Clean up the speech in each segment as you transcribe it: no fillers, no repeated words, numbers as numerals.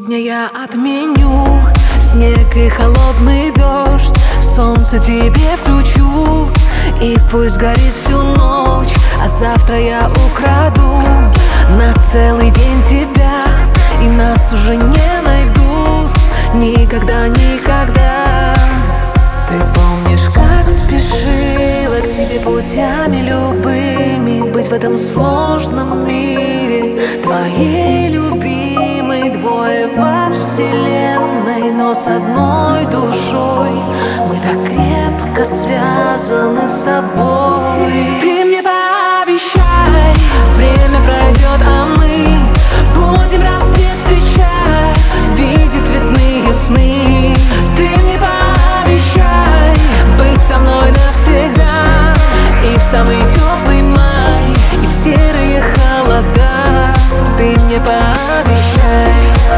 Сегодня я отменю снег и холодный дождь, солнце тебе включу, и пусть горит всю ночь. А завтра я украду на целый день тебя, и нас уже не найдут никогда, никогда. Ты помнишь, как спешила к тебе путями любыми, быть в этом сложном мире твоей любимой. Двое во вселенной, но с одной душой мы так крепко связаны с тобой. Ты мне пообещай, время пройдет, а мы будем рассвет встречать, видеть цветные сны. Ты мне пообещай быть со мной навсегда, и в самый теплый май, и в серые холода. Ты мне пообещай.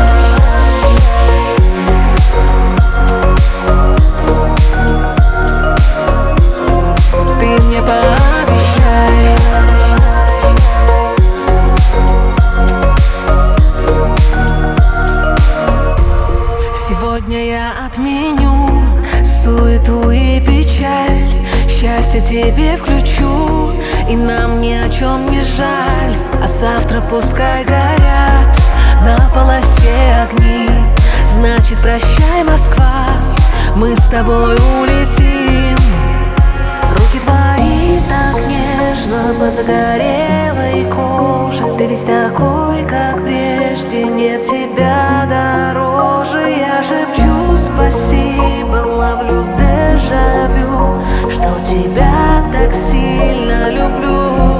Ты мне пообещай. Сегодня я отменю суету и печаль, счастье тебе включу, и нам ни о чем не жаль. А завтра пускай горят на полосе огни, значит прощай, Москва, мы с тобой улетим. Руки твои так нежно по загорелой коже, ты ведь такой, как прежде, нет тебя дороже. Я шепчу спасибо, ловлю дежавю, что тебя так сильно люблю.